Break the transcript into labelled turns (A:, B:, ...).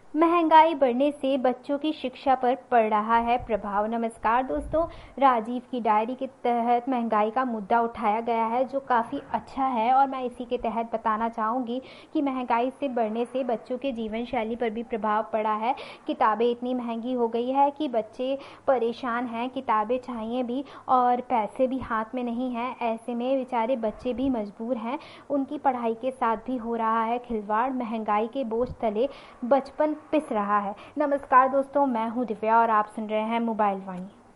A: महंगाई बढ़ने से बच्चों की शिक्षा पर पड़ रहा है प्रभाव। नमस्कार दोस्तों, राजीव की डायरी के तहत महंगाई का मुद्दा उठाया गया है जो काफ़ी अच्छा है और मैं इसी के तहत बताना चाहूँगी कि महंगाई से बढ़ने से बच्चों के जीवन शैली पर भी प्रभाव पड़ा है। किताबें इतनी महंगी हो गई है कि बच्चे परेशान हैं, किताबें चाहिए भी और पैसे भी हाथ में नहीं हैं। ऐसे में बेचारे बच्चे भी मजबूर हैं, उनकी पढ़ाई के साथ भी हो रहा है खिलवाड़। महंगाई के बोझ तले बचपन पिस रहा है। नमस्कार दोस्तों, मैं हूँ दिव्या और आप सुन रहे हैं मोबाइल वाणी।